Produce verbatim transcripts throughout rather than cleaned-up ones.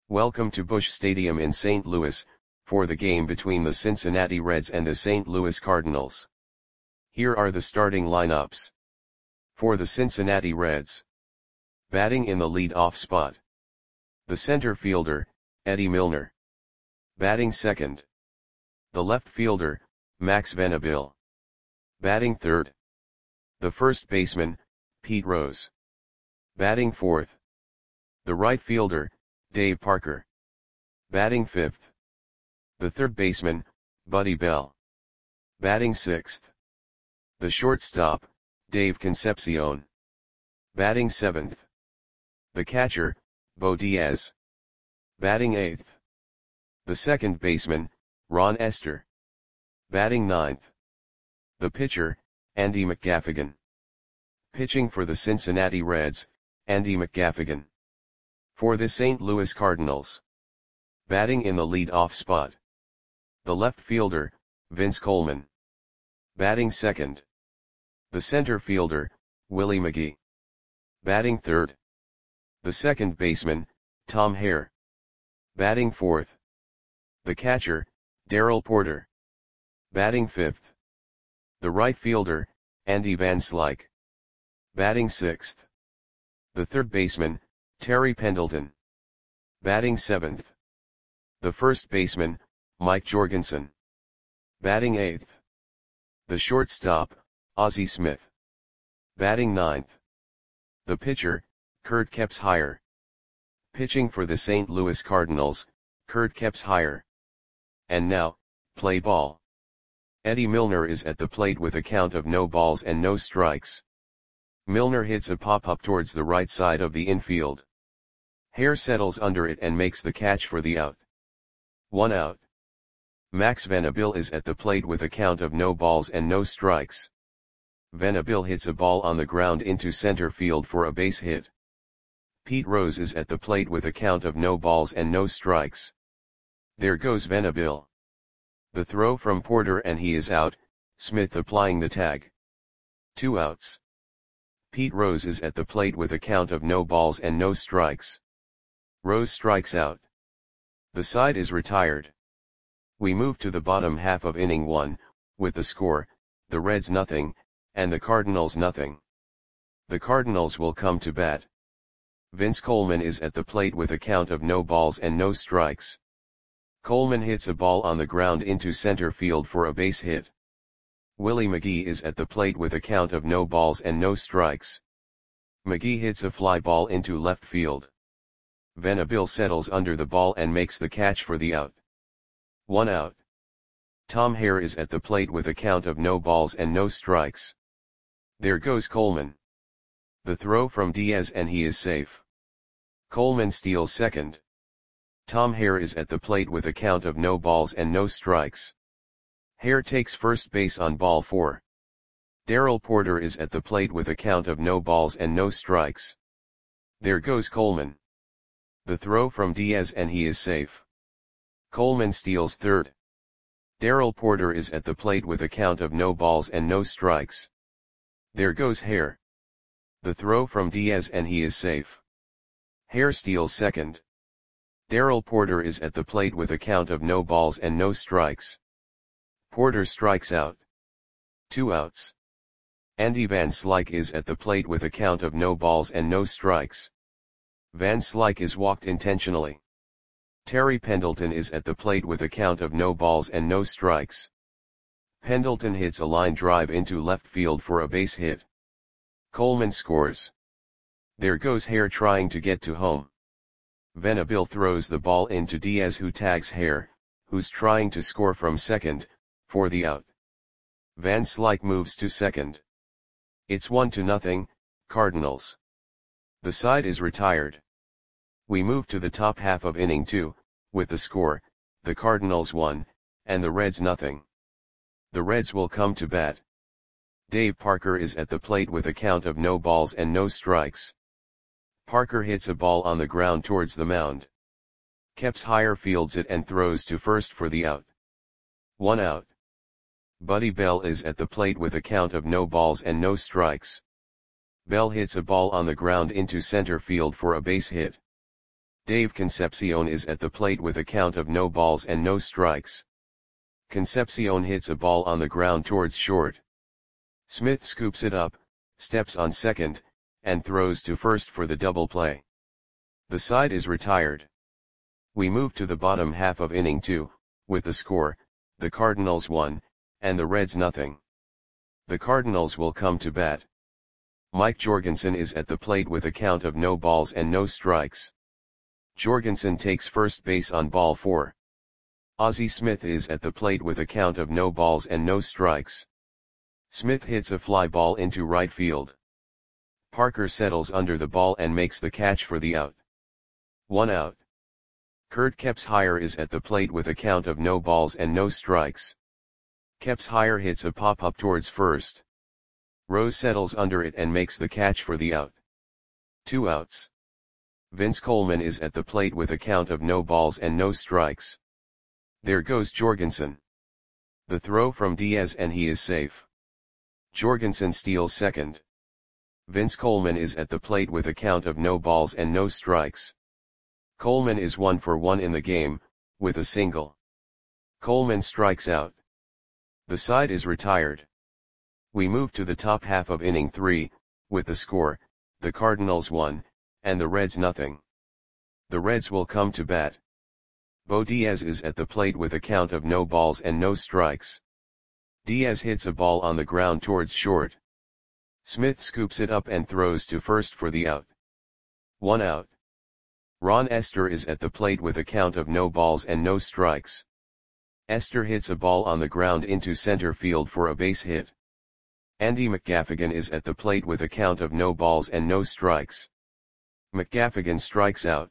Welcome to Busch Stadium in Saint Louis, for the game between the Cincinnati Reds and the Saint Louis Cardinals. Here are the starting lineups. For the Cincinnati Reds. Batting in the lead-off spot. The center fielder, Eddie Milner. Batting second. The left fielder, Max Venable. Batting third. The first baseman, Pete Rose. Batting fourth. The right fielder, Dave Parker. Batting fifth. The third baseman, Buddy Bell. Batting sixth. The shortstop, Dave Concepcion. Batting seventh. The catcher, Bo Diaz. Batting eighth. The second baseman, Ron Esther. Batting ninth. The pitcher, Andy McGaffigan. Pitching for the Cincinnati Reds, Andy McGaffigan. For the Saint Louis Cardinals. Batting in the lead-off spot. The left fielder, Vince Coleman. Batting second. The center fielder, Willie McGee. Batting third. The second baseman, Tom Hare. Batting fourth. The catcher, Darrell Porter. Batting fifth. The right fielder, Andy Van Slyke. Batting sixth. The third baseman, Terry Pendleton. Batting seventh. The first baseman, Mike Jorgensen. Batting eighth. The shortstop, Ozzie Smith. Batting ninth. The pitcher, Kurt Kepshire. Pitching for the Saint Louis Cardinals, Kurt Kepshire. And now, play ball. Eddie Milner is at the plate with a count of no balls and no strikes. Milner hits a pop-up towards the right side of the infield. Hare settles under it and makes the catch for the out. One out. Max Venable is at the plate with a count of no balls and no strikes. Venable hits a ball on the ground into center field for a base hit. Pete Rose is at the plate with a count of no balls and no strikes. There goes Venable. The throw from Porter and he is out, Smith applying the tag. Two outs. Pete Rose is at the plate with a count of no balls and no strikes. Rose strikes out. The side is retired. We move to the bottom half of inning one, with the score, the Reds nothing, and the Cardinals nothing. The Cardinals will come to bat. Vince Coleman is at the plate with a count of no balls and no strikes. Coleman hits a ball on the ground into center field for a base hit. Willie McGee is at the plate with a count of no balls and no strikes. McGee hits a fly ball into left field. Venable settles under the ball and makes the catch for the out. One out. Tom Hare is at the plate with a count of no balls and no strikes. There goes Coleman. The throw from Diaz and he is safe. Coleman steals second. Tom Hare is at the plate with a count of no balls and no strikes. Hare takes first base on ball four. Darrell Porter is at the plate with a count of no balls and no strikes. There goes Coleman. The throw from Diaz and he is safe. Coleman steals third. Darrell Porter is at the plate with a count of no balls and no strikes. There goes Hare. The throw from Diaz and he is safe. Hare steals second. Darrell Porter is at the plate with a count of no balls and no strikes. Porter strikes out. Two outs. Andy Van Slyke is at the plate with a count of no balls and no strikes. Van Slyke is walked intentionally. Terry Pendleton is at the plate with a count of no balls and no strikes. Pendleton hits a line drive into left field for a base hit. Coleman scores. There goes Hare trying to get to home. Venable throws the ball into Diaz who tags Hare, who's trying to score from second, for the out. Van Slyke moves to second. It's one to nothing, Cardinals. The side is retired. We move to the top half of inning two, with the score, the Cardinals one, and the Reds nothing. The Reds will come to bat. Dave Parker is at the plate with a count of no balls and no strikes. Parker hits a ball on the ground towards the mound. Kepshire fields it and throws to first for the out. One out. Buddy Bell is at the plate with a count of no balls and no strikes. Bell hits a ball on the ground into center field for a base hit. Dave Concepcion is at the plate with a count of no balls and no strikes. Concepcion hits a ball on the ground towards short. Smith scoops it up, steps on second, and throws to first for the double play. The side is retired. We move to the bottom half of inning two, with the score, the Cardinals one, and the Reds nothing. The Cardinals will come to bat. Mike Jorgensen is at the plate with a count of no balls and no strikes. Jorgensen takes first base on ball four. Ozzie Smith is at the plate with a count of no balls and no strikes. Smith hits a fly ball into right field. Parker settles under the ball and makes the catch for the out. One out. Kurt Kepshire is at the plate with a count of no balls and no strikes. Kepshire hits a pop-up towards first. Rose settles under it and makes the catch for the out. Two outs. Vince Coleman is at the plate with a count of no balls and no strikes. There goes Jorgensen. The throw from Diaz and he is safe. Jorgensen steals second. Vince Coleman is at the plate with a count of no balls and no strikes. Coleman is one for one in the game, with a single. Coleman strikes out. The side is retired. We move to the top half of inning three, with the score, the Cardinals one, and the Reds nothing. The Reds will come to bat. Bo Diaz is at the plate with a count of no balls and no strikes. Diaz hits a ball on the ground towards short. Smith scoops it up and throws to first for the out. One out. Ron Esther is at the plate with a count of no balls and no strikes. Esther hits a ball on the ground into center field for a base hit. Andy McGaffigan is at the plate with a count of no balls and no strikes. McGaffigan strikes out.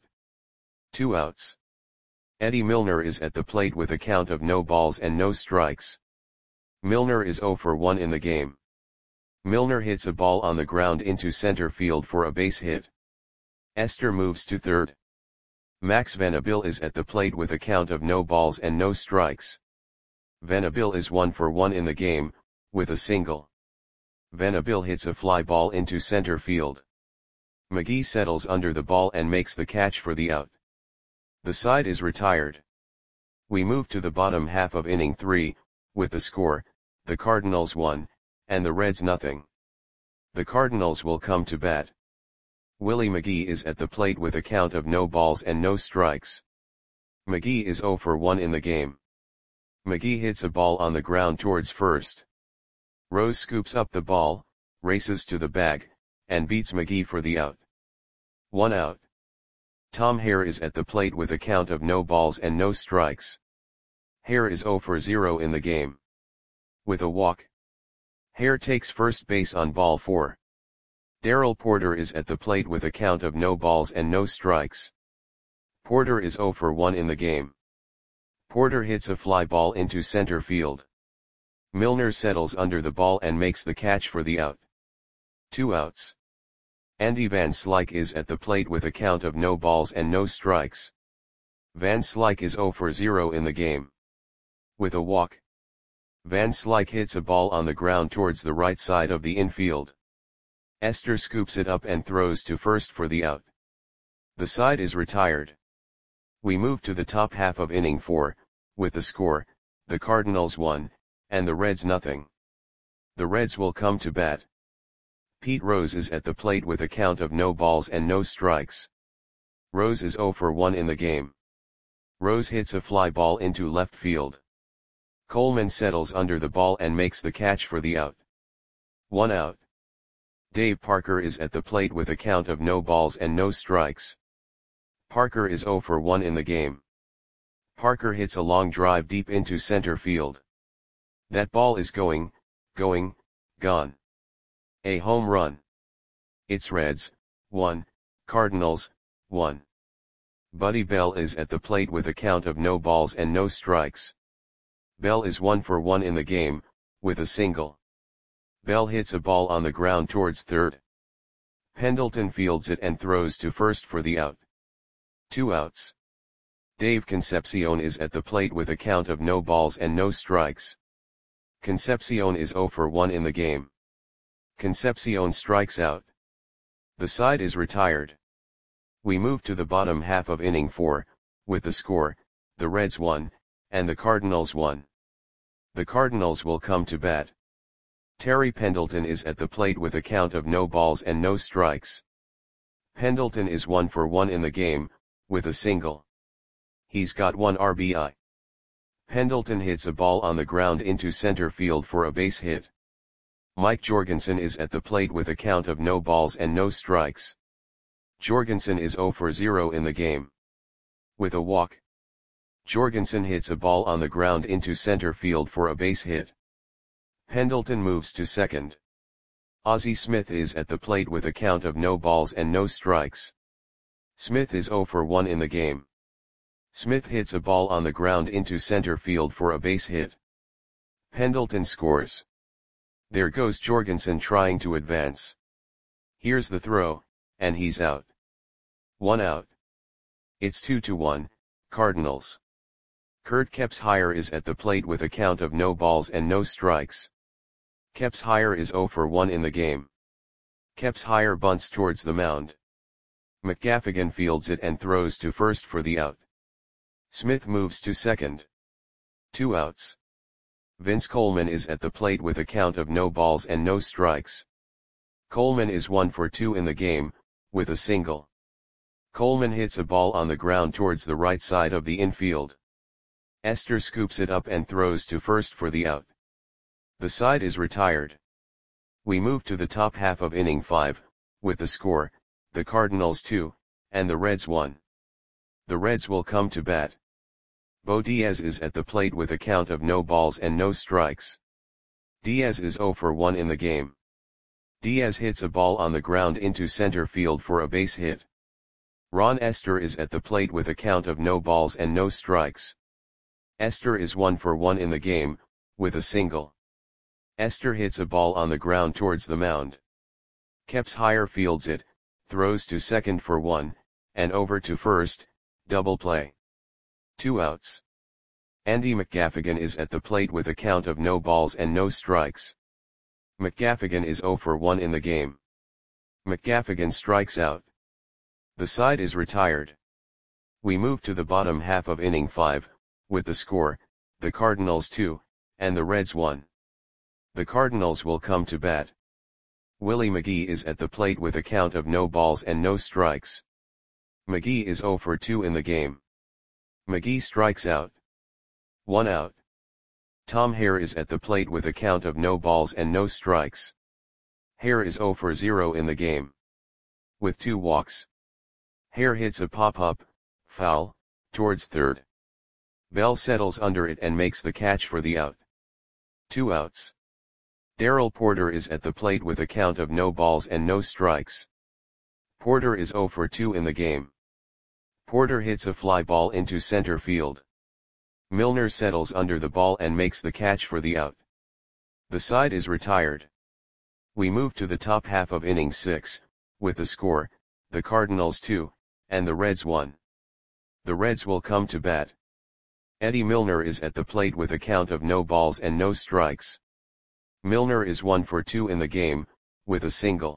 Two outs. Eddie Milner is at the plate with a count of no balls and no strikes. Milner is zero for one in the game. Milner hits a ball on the ground into center field for a base hit. Esther moves to third. Max Venable is at the plate with a count of no balls and no strikes. Venable is one for one in the game, with a single. Venable hits a fly ball into center field. McGee settles under the ball and makes the catch for the out. The side is retired. We move to the bottom half of inning three, with the score, the Cardinals one, and the Reds nothing. The Cardinals will come to bat. Willie McGee is at the plate with a count of no balls and no strikes. McGee is zero for one in the game. McGee hits a ball on the ground towards first. Rose scoops up the ball, races to the bag, and beats McGee for the out. One out. Tom Hare is at the plate with a count of no balls and no strikes. Hare is zero for zero in the game. With a walk. Hare takes first base on ball four. Darrell Porter is at the plate with a count of no balls and no strikes. Porter is zero for one in the game. Porter hits a fly ball into center field. Milner settles under the ball and makes the catch for the out. Two outs. Andy Van Slyke is at the plate with a count of no balls and no strikes. Van Slyke is zero for zero in the game. With a walk. Van Slyke hits a ball on the ground towards the right side of the infield. Esther scoops it up and throws to first for the out. The side is retired. We move to the top half of inning four, with the score, the Cardinals one, and the Reds nothing. The Reds will come to bat. Pete Rose is at the plate with a count of no balls and no strikes. Rose is zero for one in the game. Rose hits a fly ball into left field. Coleman settles under the ball and makes the catch for the out. One out. Dave Parker is at the plate with a count of no balls and no strikes. Parker is zero for one in the game. Parker hits a long drive deep into center field. That ball is going, going, gone. A home run. It's Reds, one, Cardinals, one. Buddy Bell is at the plate with a count of no balls and no strikes. Bell is one for one in the game, with a single. Bell hits a ball on the ground towards third. Pendleton fields it and throws to first for the out. Two outs. Dave Concepcion is at the plate with a count of no balls and no strikes. Concepcion is zero for one in the game. Concepcion strikes out. The side is retired. We move to the bottom half of inning four, with the score, the Reds won, and the Cardinals won. The Cardinals will come to bat. Terry Pendleton is at the plate with a count of no balls and no strikes. Pendleton is one for one in the game, with a single. He's got one R B I. Pendleton hits a ball on the ground into center field for a base hit. Mike Jorgensen is at the plate with a count of no balls and no strikes. Jorgensen is zero for zero in the game. With a walk. Jorgensen hits a ball on the ground into center field for a base hit. Pendleton moves to second. Ozzie Smith is at the plate with a count of no balls and no strikes. Smith is zero for one in the game. Smith hits a ball on the ground into center field for a base hit. Pendleton scores. There goes Jorgensen trying to advance. Here's the throw, and he's out. One out. It's two to one, Cardinals. Kurt Kepshire is at the plate with a count of no balls and no strikes. Kepshire is zero for one in the game. Kepshire bunts towards the mound. McGaffigan fields it and throws to first for the out. Smith moves to second. Two outs. Vince Coleman is at the plate with a count of no balls and no strikes. Coleman is one for two in the game, with a single. Coleman hits a ball on the ground towards the right side of the infield. Esther scoops it up and throws to first for the out. The side is retired. We move to the top half of inning five, with the score, the Cardinals two, and the Reds one. The Reds will come to bat. Bo Diaz is at the plate with a count of no balls and no strikes. Diaz is zero for one in the game. Diaz hits a ball on the ground into center field for a base hit. Ron Esther is at the plate with a count of no balls and no strikes. Esther is one for one in the game, with a single. Esther hits a ball on the ground towards the mound. Kepshire fields it, throws to second for one, and over to first, double play. Two outs. Andy McGaffigan is at the plate with a count of no balls and no strikes. McGaffigan is zero for one in the game. McGaffigan strikes out. The side is retired. We move to the bottom half of inning five, with the score, the Cardinals two, and the Reds one. The Cardinals will come to bat. Willie McGee is at the plate with a count of no balls and no strikes. McGee is zero for two in the game. McGee strikes out. One out. Tom Hare is at the plate with a count of no balls and no strikes. Hare is zero for zero in the game. With two walks. Hare hits a pop-up, foul, towards third. Bell settles under it and makes the catch for the out. Two outs. Darrell Porter is at the plate with a count of no balls and no strikes. Porter is zero for two in the game. Porter hits a fly ball into center field. Milner settles under the ball and makes the catch for the out. The side is retired. We move to the top half of inning six, with the score, the Cardinals two, and the Reds one. The Reds will come to bat. Eddie Milner is at the plate with a count of no balls and no strikes. Milner is one for two in the game, with a single.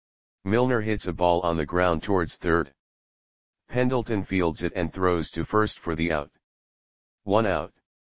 Milner hits a ball on the ground towards third. Pendleton fields it and throws to first for the out. One out.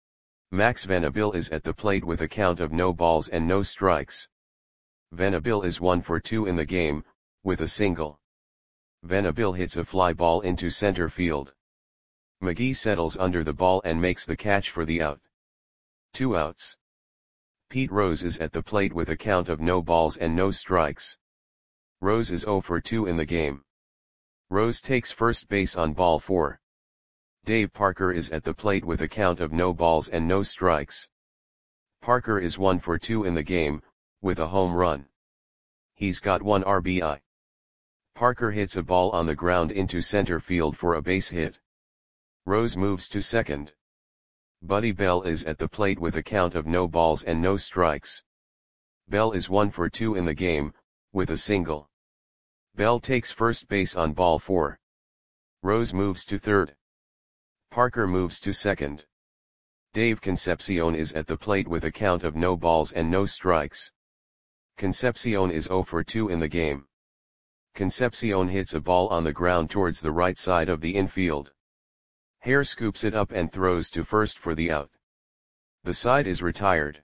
Max Venable is at the plate with a count of no balls and no strikes. Venable is one for two in the game, with a single. Venable hits a fly ball into center field. McGee settles under the ball and makes the catch for the out. Two outs. Pete Rose is at the plate with a count of no balls and no strikes. Rose is zero for two in the game. Rose takes first base on ball four. Dave Parker is at the plate with a count of no balls and no strikes. Parker is one for two in the game, with a home run. He's got one R B I. Parker hits a ball on the ground into center field for a base hit. Rose moves to second. Buddy Bell is at the plate with a count of no balls and no strikes. Bell is one for two in the game, with a single. Bell takes first base on ball four. Rose moves to third. Parker moves to second. Dave Concepcion is at the plate with a count of no balls and no strikes. Concepcion is zero for two in the game. Concepcion hits a ball on the ground towards the right side of the infield. Hare scoops it up and throws to first for the out. The side is retired.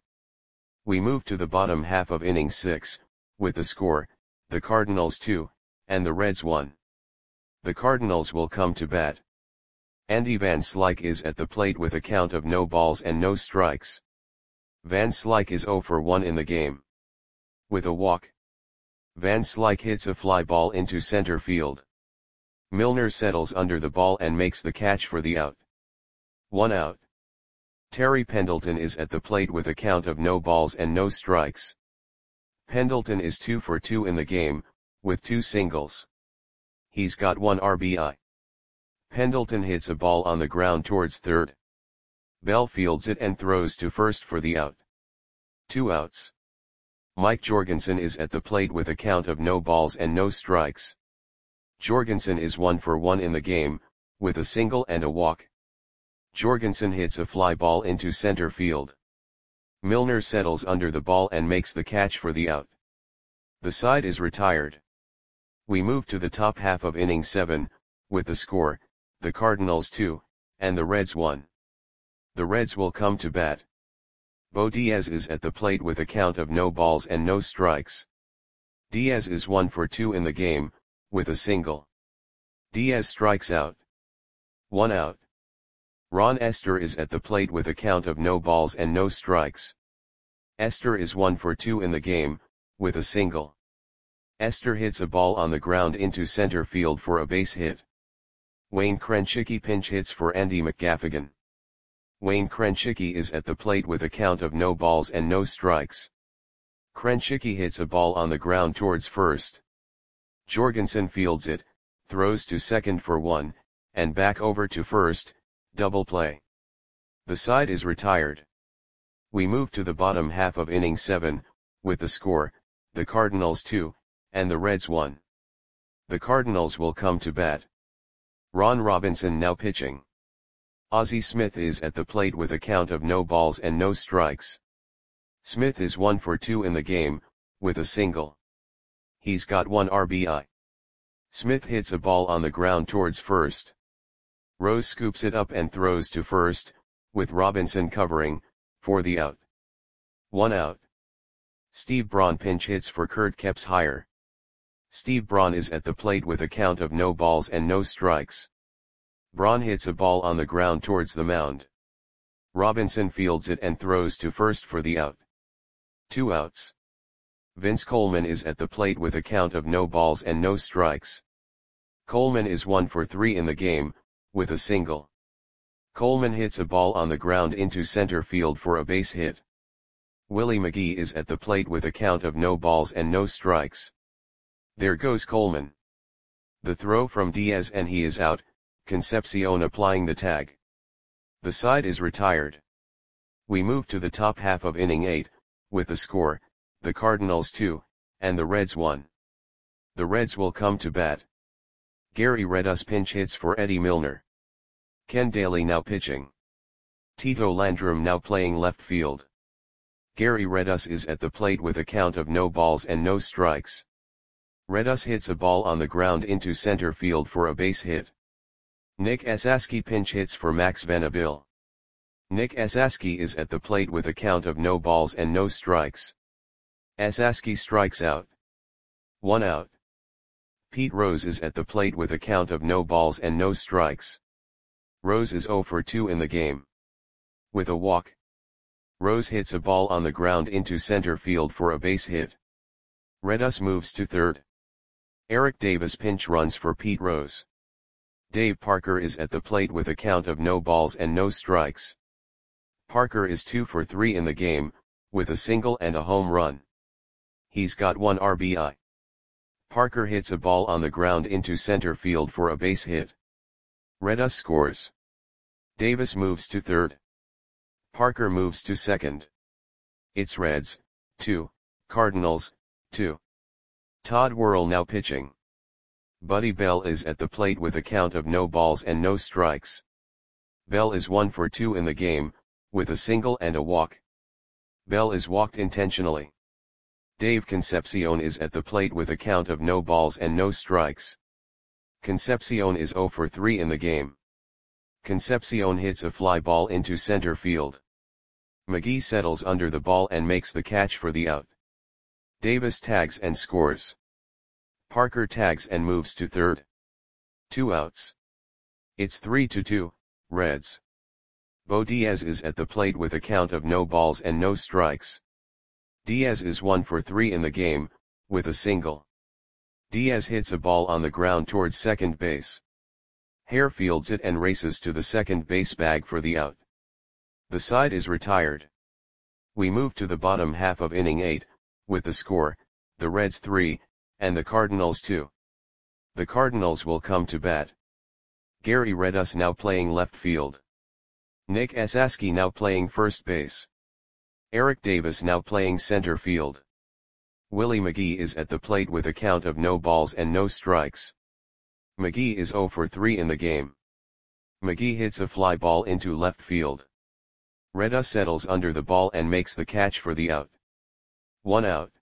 We move to the bottom half of inning six, with the score, the Cardinals two, and the Reds one. The Cardinals will come to bat. Andy Van Slyke is at the plate with a count of no balls and no strikes. Van Slyke is zero for one in the game. With a walk, Van Slyke hits a fly ball into center field. Milner settles under the ball and makes the catch for the out. One out. Terry Pendleton is at the plate with a count of no balls and no strikes. Pendleton is two for two in the game, with two singles. He's got one R B I. Pendleton hits a ball on the ground towards third. Bell fields it and throws to first for the out. Two outs. Mike Jorgensen is at the plate with a count of no balls and no strikes. Jorgensen is one for one in the game, with a single and a walk. Jorgensen hits a fly ball into center field. Milner settles under the ball and makes the catch for the out. The side is retired. We move to the top half of inning seven, with the score, the Cardinals two, and the Reds one. The Reds will come to bat. Bo Diaz is at the plate with a count of no balls and no strikes. Diaz is one for two in the game, with a single. Diaz strikes out. One out. Ron Esther is at the plate with a count of no balls and no strikes. Esther is one for two in the game, with a single. Esther hits a ball on the ground into center field for a base hit. Wayne Krenchicki pinch hits for Andy McGaffigan. Wayne Krenchicki is at the plate with a count of no balls and no strikes. Krenchicki hits a ball on the ground towards first. Jorgensen fields it, throws to second for one, and back over to first. Double play. The side is retired. We move to the bottom half of inning seven, with the score, the Cardinals two, and the Reds one. The Cardinals will come to bat. Ron Robinson now pitching. Ozzie Smith is at the plate with a count of no balls and no strikes. Smith is one for two in the game, with a single. He's got one R B I. Smith hits a ball on the ground towards first. Rose scoops it up and throws to first, with Robinson covering, for the out. One out. Steve Braun pinch hits for Kurt Kepshire. Steve Braun is at the plate with a count of no balls and no strikes. Braun hits a ball on the ground towards the mound. Robinson fields it and throws to first for the out. Two outs. Vince Coleman is at the plate with a count of no balls and no strikes. Coleman is one for three in the game, with a single. Coleman hits a ball on the ground into center field for a base hit. Willie McGee is at the plate with a count of no balls and no strikes. There goes Coleman. The throw from Diaz and he is out, Concepcion applying the tag. The side is retired. We move to the top half of inning eight, with the score, the Cardinals two, and the Reds one. The Reds will come to bat. Gary Redus pinch hits for Eddie Milner. Ken Daly now pitching. Tito Landrum now playing left field. Gary Redus is at the plate with a count of no balls and no strikes. Redus hits a ball on the ground into center field for a base hit. Nick Esaski pinch hits for Max Venable. Nick Esaski is at the plate with a count of no balls and no strikes. Esaski strikes out. One out. Pete Rose is at the plate with a count of no balls and no strikes. Rose is zero for two in the game. With a walk, Rose hits a ball on the ground into center field for a base hit. Redus moves to third. Eric Davis pinch runs for Pete Rose. Dave Parker is at the plate with a count of no balls and no strikes. Parker is two for three in the game, with a single and a home run. He's got one R B I. Parker hits a ball on the ground into center field for a base hit. Redus scores. Davis moves to third. Parker moves to second. It's Reds, two, Cardinals, two. Todd Worrell now pitching. Buddy Bell is at the plate with a count of no balls and no strikes. Bell is one for two in the game, with a single and a walk. Bell is walked intentionally. Dave Concepcion is at the plate with a count of no balls and no strikes. Concepcion is zero for three in the game. Concepcion hits a fly ball into center field. McGee settles under the ball and makes the catch for the out. Davis tags and scores. Parker tags and moves to third. Two outs. It's three to two, Reds. Bo Diaz is at the plate with a count of no balls and no strikes. Diaz is one for three in the game, with a single. Diaz hits a ball on the ground towards second base. Hare fields it and races to the second base bag for the out. The side is retired. We move to the bottom half of inning eight, with the score, the Reds three, and the Cardinals two. The Cardinals will come to bat. Gary Redus now playing left field. Nick Esaski now playing first base. Eric Davis now playing center field. Willie McGee is at the plate with a count of no balls and no strikes. McGee is zero for three in the game. McGee hits a fly ball into left field. Redus settles under the ball and makes the catch for the out. One out.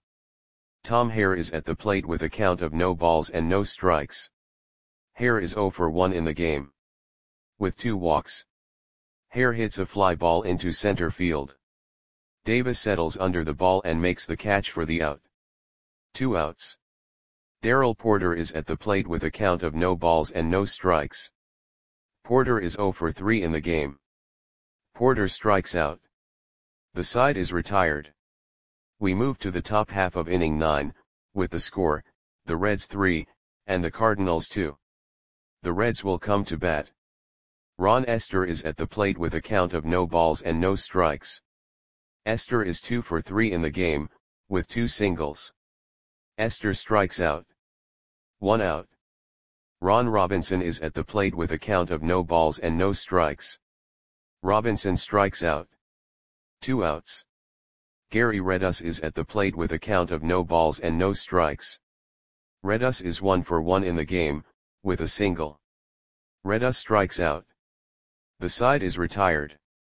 Tom Hare is at the plate with a count of no balls and no strikes. Hare is zero for one in the game. With two walks. Hare hits a fly ball into center field. Davis settles under the ball and makes the catch for the out. Two outs. Darrell Porter is at the plate with a count of no balls and no strikes. Porter is zero for three in the game. Porter strikes out. The side is retired. We move to the top half of inning nine, with the score, the Reds three, and the Cardinals two. The Reds will come to bat. Ron Esther is at the plate with a count of no balls and no strikes. Esther is two for three in the game, with two singles. Esther strikes out. One out. Ron Robinson is at the plate with a count of no balls and no strikes. Robinson strikes out. Two outs. Gary Redus is at the plate with a count of no balls and no strikes. Redus is one for one in the game, with a single. Redus strikes out. The side is retired.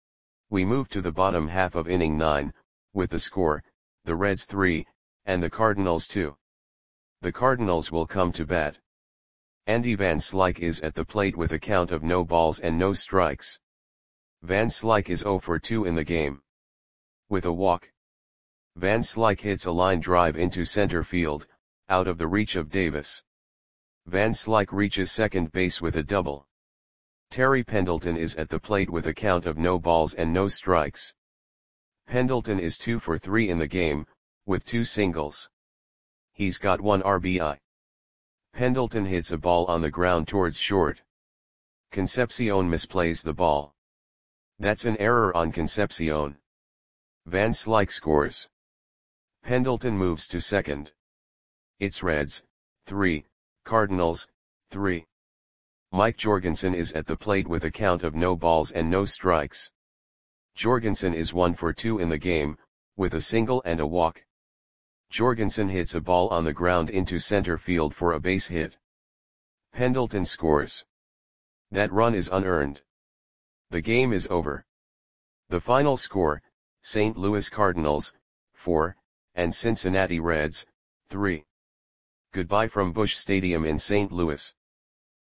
We move to the bottom half of inning nine, with the score, the Reds three, and the Cardinals two. The Cardinals will come to bat. Andy Van Slyke is at the plate with a count of no balls and no strikes. Van Slyke is zero for two in the game. With a walk. Van Slyke hits a line drive into center field, out of the reach of Davis. Van Slyke reaches second base with a double. Terry Pendleton is at the plate with a count of no balls and no strikes. Pendleton is two for three in the game, with two singles. He's got one R B I. Pendleton hits a ball on the ground towards short. Concepcion misplays the ball. That's an error on Concepcion. Van Slyke scores. Pendleton moves to second. It's Reds, three, Cardinals, three. Mike Jorgensen is at the plate with a count of no balls and no strikes. Jorgensen is one for two in the game, with a single and a walk. Jorgensen hits a ball on the ground into center field for a base hit. Pendleton scores. That run is unearned. The game is over. The final score, Saint Louis Cardinals, four, and Cincinnati Reds, three. Goodbye from Busch Stadium in Saint Louis.